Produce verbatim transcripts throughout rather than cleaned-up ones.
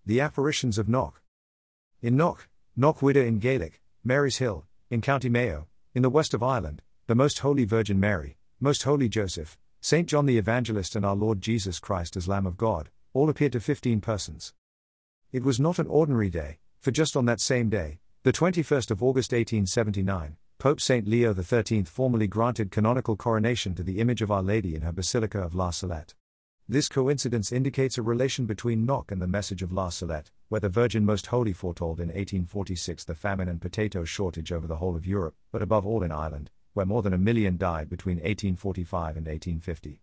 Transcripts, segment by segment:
The apparitions of Knock. In Knock, Knock Widder in Gaelic, Mary's Hill, in County Mayo, in the west of Ireland, the Most Holy Virgin Mary, Most Holy Joseph, Saint John the Evangelist and our Lord Jesus Christ as Lamb of God, all appeared to fifteen persons. It was not an ordinary day, for just on that same day, the twenty-first of August eighteen seventy-nine, Pope Saint Leo the thirteenth formally granted canonical coronation to the image of Our Lady in her Basilica of La Salette. This coincidence indicates a relation between Knock and the message of La Salette, where the Virgin Most Holy foretold in eighteen forty-six the famine and potato shortage over the whole of Europe, but above all in Ireland, where more than a million died between eighteen forty-five and eighteen fifty.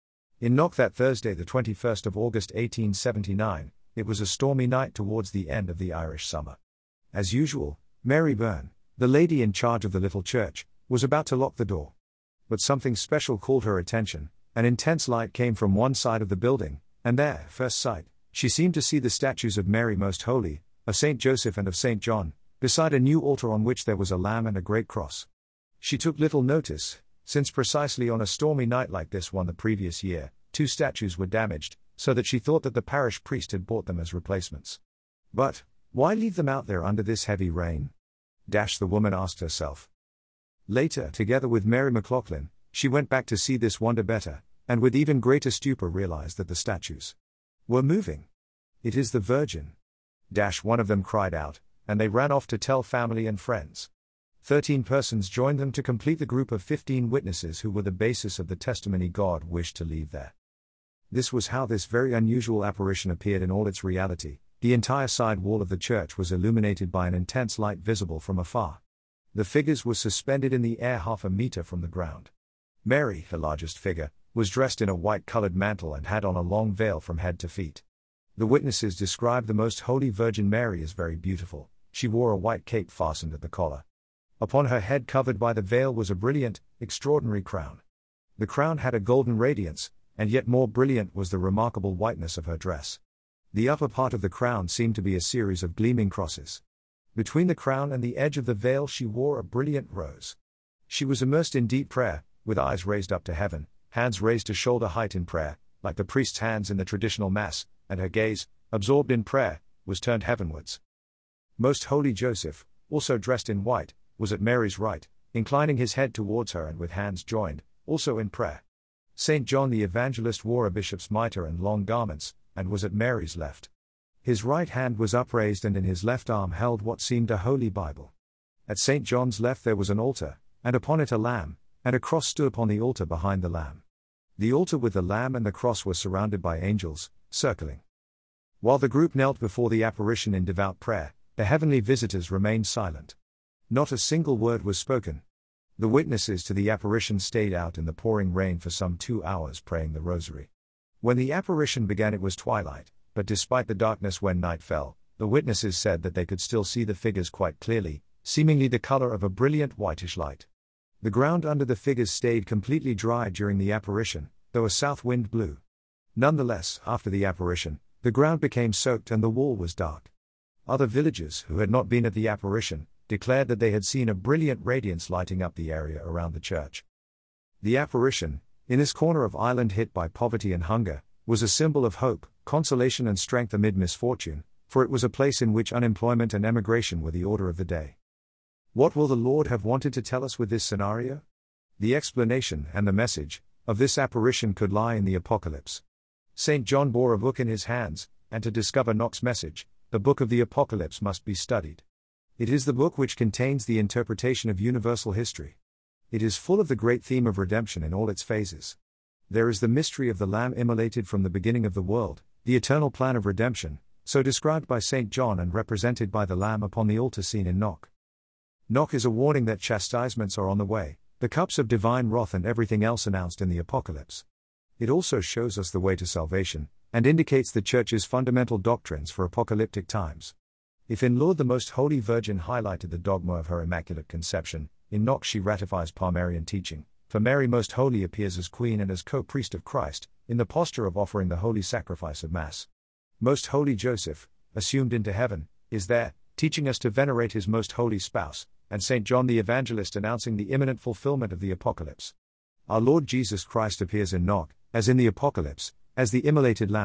In Knock that Thursday the twenty-first of August eighteen seventy-nine, it was a stormy night towards the end of the Irish summer. As usual, Mary Byrne, the lady in charge of the little church, was about to lock the door. But something special called her attention. An intense light came from one side of the building, and there, at first sight, she seemed to see the statues of Mary Most Holy, of Saint Joseph and of Saint John, beside a new altar on which there was a lamb and a great cross. She took little notice, since precisely on a stormy night like this one the previous year, two statues were damaged, so that she thought that the parish priest had bought them as replacements. But, why leave them out there under this heavy rain? Dash, the woman asked herself. Later, together with Mary McLaughlin, she went back to see this wonder better, and with even greater stupor realized that the statues were moving. It is the Virgin. Dash, one of them cried out, and they ran off to tell family and friends. Thirteen persons joined them to complete the group of fifteen witnesses who were the basis of the testimony God wished to leave there. This was how this very unusual apparition appeared in all its reality. The entire side wall of the church was illuminated by an intense light visible from afar. The figures were suspended in the air half a meter from the ground. Mary, the largest figure, was dressed in a white-colored mantle and had on a long veil from head to feet. The witnesses described the Most Holy Virgin Mary as very beautiful. She wore a white cape fastened at the collar. Upon her head, covered by the veil, was a brilliant, extraordinary crown. The crown had a golden radiance, and yet more brilliant was the remarkable whiteness of her dress. The upper part of the crown seemed to be a series of gleaming crosses. Between the crown and the edge of the veil she wore a brilliant rose. She was immersed in deep prayer, with eyes raised up to heaven, hands raised to shoulder height in prayer, like the priest's hands in the traditional Mass, and her gaze, absorbed in prayer, was turned heavenwards. Most Holy Joseph, also dressed in white, was at Mary's right, inclining his head towards her and with hands joined, also in prayer. Saint John the Evangelist wore a bishop's mitre and long garments, and was at Mary's left. His right hand was upraised and in his left arm held what seemed a holy Bible. At Saint John's left there was an altar, and upon it a lamb, and a cross stood upon the altar behind the lamb. The altar with the lamb and the cross were surrounded by angels, circling. While the group knelt before the apparition in devout prayer, the heavenly visitors remained silent. Not a single word was spoken. The witnesses to the apparition stayed out in the pouring rain for some two hours praying the rosary. When the apparition began it was twilight, but despite the darkness when night fell, the witnesses said that they could still see the figures quite clearly, seemingly the color of a brilliant whitish light. The ground under the figures stayed completely dry during the apparition, though a south wind blew. Nonetheless, after the apparition, the ground became soaked and the wall was dark. Other villagers, who had not been at the apparition, declared that they had seen a brilliant radiance lighting up the area around the church. The apparition, in this corner of Ireland hit by poverty and hunger, was a symbol of hope, consolation and strength amid misfortune, for it was a place in which unemployment and emigration were the order of the day. What will the Lord have wanted to tell us with this scenario? The explanation and the message of this apparition could lie in the Apocalypse. Saint John bore a book in his hands, and to discover Knock's message, the book of the Apocalypse must be studied. It is the book which contains the interpretation of universal history. It is full of the great theme of redemption in all its phases. There is the mystery of the Lamb immolated from the beginning of the world, the eternal plan of redemption, so described by Saint John and represented by the Lamb upon the altar seen in Knock. Knock is a warning that chastisements are on the way, the cups of divine wrath and everything else announced in the Apocalypse. It also shows us the way to salvation, and indicates the Church's fundamental doctrines for apocalyptic times. If in Lourdes the Most Holy Virgin highlighted the dogma of her Immaculate Conception, in Knock she ratifies Palmarian teaching, for Mary Most Holy appears as Queen and as co-priest of Christ, in the posture of offering the holy sacrifice of Mass. Most Holy Joseph, assumed into heaven, is there, teaching us to venerate his Most Holy Spouse, and Saint John the Evangelist announcing the imminent fulfillment of the Apocalypse. Our Lord Jesus Christ appears in Knock, as in the Apocalypse, as the immolated Lamb,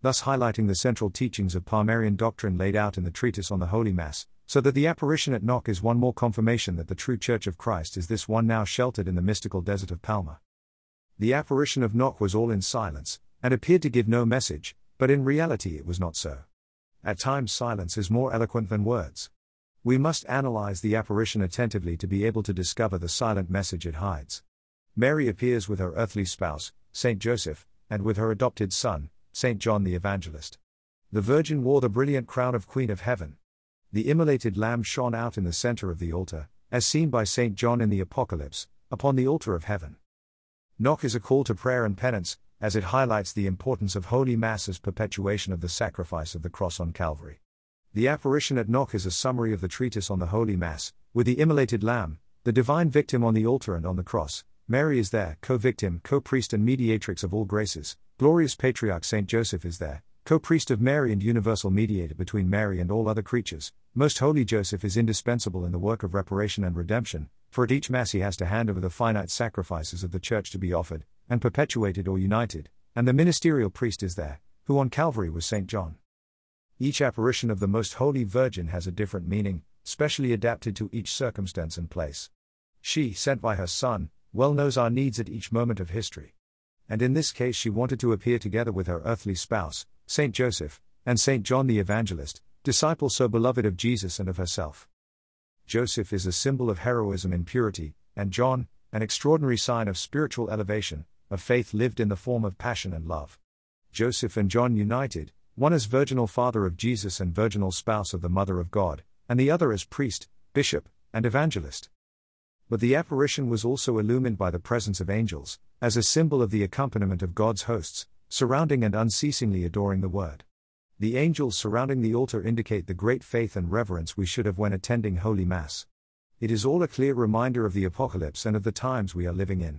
thus highlighting the central teachings of Palmarian doctrine laid out in the treatise on the Holy Mass, so that the apparition at Knock is one more confirmation that the true Church of Christ is this one now sheltered in the mystical desert of Palma. The apparition of Knock was all in silence, and appeared to give no message, but in reality it was not so. At times silence is more eloquent than words. We must analyze the apparition attentively to be able to discover the silent message it hides. Mary appears with her earthly spouse, Saint Joseph, and with her adopted son, Saint John the Evangelist. The Virgin wore the brilliant crown of Queen of Heaven. The immolated lamb shone out in the center of the altar, as seen by Saint John in the Apocalypse, upon the altar of heaven. Knock is a call to prayer and penance, as it highlights the importance of Holy Mass as perpetuation of the sacrifice of the cross on Calvary. The apparition at Knock is a summary of the treatise on the Holy Mass, with the immolated lamb, the divine victim on the altar and on the cross. Mary is there, co-victim, co-priest and mediatrix of all graces. Glorious Patriarch Saint Joseph is there, co-priest of Mary and universal mediator between Mary and all other creatures. Most Holy Joseph is indispensable in the work of reparation and redemption, for at each Mass he has to hand over the finite sacrifices of the Church to be offered, and perpetuated or united, and the ministerial priest is there, who on Calvary was Saint John. Each apparition of the Most Holy Virgin has a different meaning, specially adapted to each circumstance and place. She, sent by her Son, well knows our needs at each moment of history. And in this case she wanted to appear together with her earthly spouse, Saint Joseph, and Saint John the Evangelist, disciple so beloved of Jesus and of herself. Joseph is a symbol of heroism in purity, and John, an extraordinary sign of spiritual elevation, of faith lived in the form of passion and love. Joseph and John united, one as virginal father of Jesus and virginal spouse of the Mother of God, and the other as priest, bishop, and evangelist. But the apparition was also illumined by the presence of angels, as a symbol of the accompaniment of God's hosts, surrounding and unceasingly adoring the Word. The angels surrounding the altar indicate the great faith and reverence we should have when attending Holy Mass. It is all a clear reminder of the Apocalypse and of the times we are living in.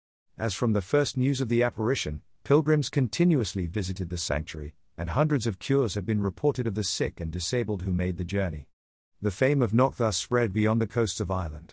As from the first news of the apparition, pilgrims continuously visited the sanctuary, and hundreds of cures have been reported of the sick and disabled who made the journey. The fame of Knock thus spread beyond the coasts of Ireland.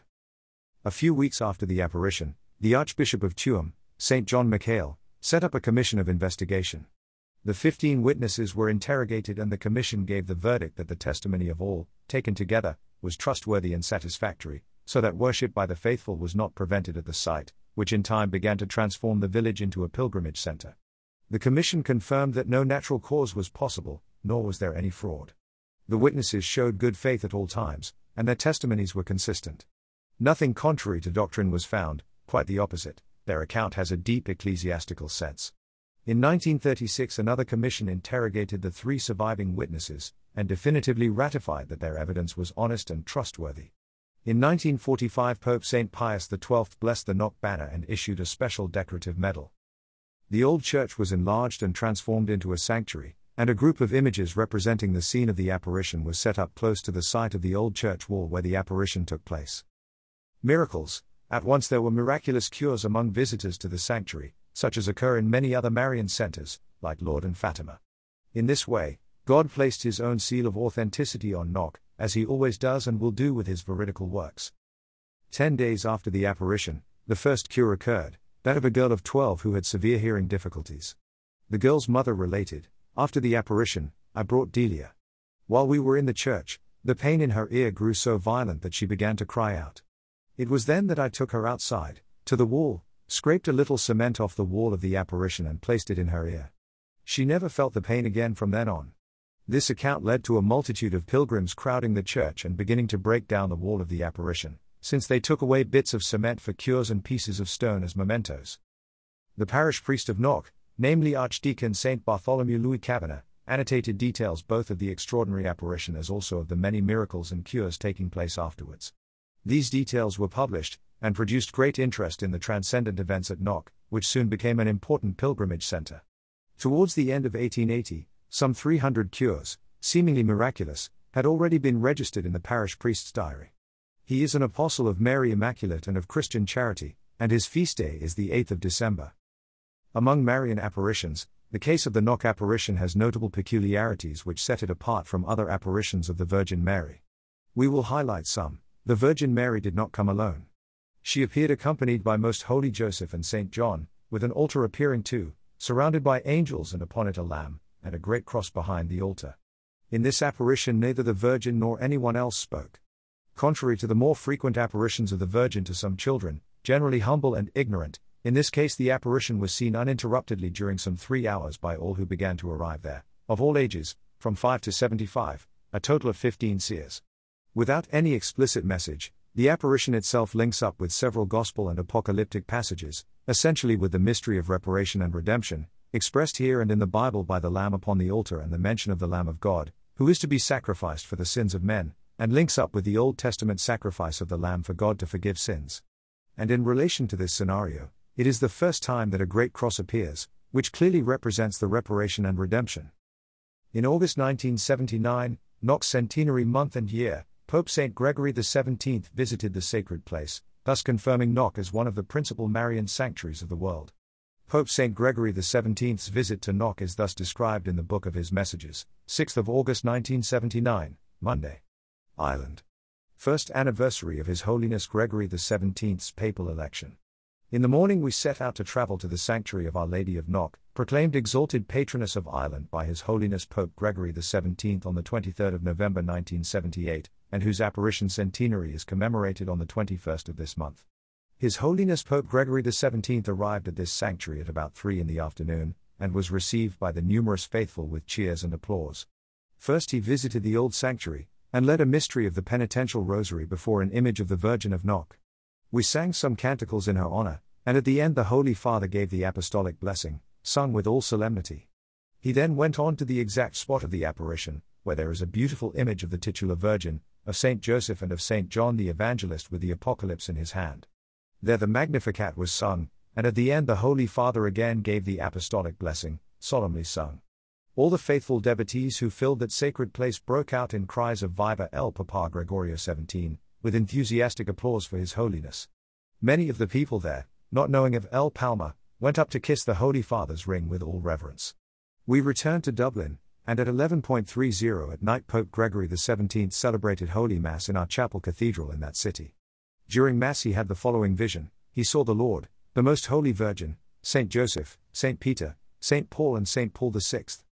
A few weeks after the apparition, the Archbishop of Tuam, Saint John McHale, set up a commission of investigation. The fifteen witnesses were interrogated and the commission gave the verdict that the testimony of all, taken together, was trustworthy and satisfactory, so that worship by the faithful was not prevented at the site, which in time began to transform the village into a pilgrimage center. The commission confirmed that no natural cause was possible, nor was there any fraud. The witnesses showed good faith at all times, and their testimonies were consistent. Nothing contrary to doctrine was found, quite the opposite. Their account has a deep ecclesiastical sense. In nineteen thirty-six another commission interrogated the three surviving witnesses, and definitively ratified that their evidence was honest and trustworthy. In nineteen forty-five Pope Saint Pius the twelfth blessed the Knock banner and issued a special decorative medal. The old church was enlarged and transformed into a sanctuary, and a group of images representing the scene of the apparition was set up close to the site of the old church wall where the apparition took place. Miracles. At once there were miraculous cures among visitors to the sanctuary, such as occur in many other Marian centers, like Lourdes and Fatima. In this way, God placed his own seal of authenticity on Knock, as he always does and will do with his veridical works. Ten days after the apparition, the first cure occurred, that of a girl of twelve who had severe hearing difficulties. The girl's mother related, "After the apparition, I brought Delia. While we were in the church, the pain in her ear grew so violent that she began to cry out. It was then that I took her outside, to the wall, scraped a little cement off the wall of the apparition and placed it in her ear. She never felt the pain again from then on." This account led to a multitude of pilgrims crowding the church and beginning to break down the wall of the apparition, since they took away bits of cement for cures and pieces of stone as mementos. The parish priest of Knock, namely Archdeacon Saint Bartholomew Louis Kavanagh, annotated details both of the extraordinary apparition as also of the many miracles and cures taking place afterwards. These details were published, and produced great interest in the transcendent events at Knock, which soon became an important pilgrimage center. Towards the end of eighteen eighty, some three hundred cures, seemingly miraculous, had already been registered in the parish priest's diary. He is an apostle of Mary Immaculate and of Christian charity, and his feast day is the eighth of December. Among Marian apparitions, the case of the Knock apparition has notable peculiarities which set it apart from other apparitions of the Virgin Mary. We will highlight some. The Virgin Mary did not come alone. She appeared accompanied by Most Holy Joseph and Saint John, with an altar appearing too, surrounded by angels and upon it a lamb, and a great cross behind the altar. In this apparition neither the Virgin nor anyone else spoke. Contrary to the more frequent apparitions of the Virgin to some children, generally humble and ignorant, in this case the apparition was seen uninterruptedly during some three hours by all who began to arrive there, of all ages, from five to seventy-five, a total of fifteen seers. Without any explicit message, the apparition itself links up with several gospel and apocalyptic passages, essentially with the mystery of reparation and redemption, expressed here and in the Bible by the Lamb upon the altar and the mention of the Lamb of God, who is to be sacrificed for the sins of men, and links up with the Old Testament sacrifice of the Lamb for God to forgive sins. And in relation to this scenario, it is the first time that a great cross appears, which clearly represents the reparation and redemption. In August nineteen seventy-nine, Knock's centenary month and year, Pope Saint Gregory the seventeenth visited the sacred place, thus confirming Knock as one of the principal Marian sanctuaries of the world. Pope Saint Gregory the seventeenth's visit to Knock is thus described in the Book of His Messages, sixth of August nineteen seventy-nine, Monday. Ireland. First anniversary of His Holiness Gregory the seventeenth's papal election. In the morning we set out to travel to the sanctuary of Our Lady of Knock, proclaimed exalted patroness of Ireland by His Holiness Pope Gregory the seventeenth on the twenty-third of November nineteen seventy-eight, and whose apparition centenary is commemorated on the twenty-first of this month. His Holiness Pope Gregory the seventeenth arrived at this sanctuary at about three in the afternoon, and was received by the numerous faithful with cheers and applause. First he visited the old sanctuary, and led a mystery of the penitential rosary before an image of the Virgin of Knock. We sang some canticles in her honor, and at the end the Holy Father gave the apostolic blessing, sung with all solemnity. He then went on to the exact spot of the apparition, where there is a beautiful image of the titular Virgin, of Saint Joseph and of Saint John the Evangelist with the Apocalypse in his hand. There the Magnificat was sung, and at the end the Holy Father again gave the apostolic blessing, solemnly sung. All the faithful devotees who filled that sacred place broke out in cries of Viva el Papa Gregorio the seventeenth, with enthusiastic applause for His Holiness. Many of the people there, not knowing of El Palma, went up to kiss the Holy Father's ring with all reverence. We returned to Dublin, and at eleven thirty at night Pope Gregory the seventeenth celebrated Holy Mass in our chapel cathedral in that city. During Mass he had the following vision: he saw the Lord, the Most Holy Virgin, Saint Joseph, Saint Peter, Saint Paul and Saint Paul the sixth.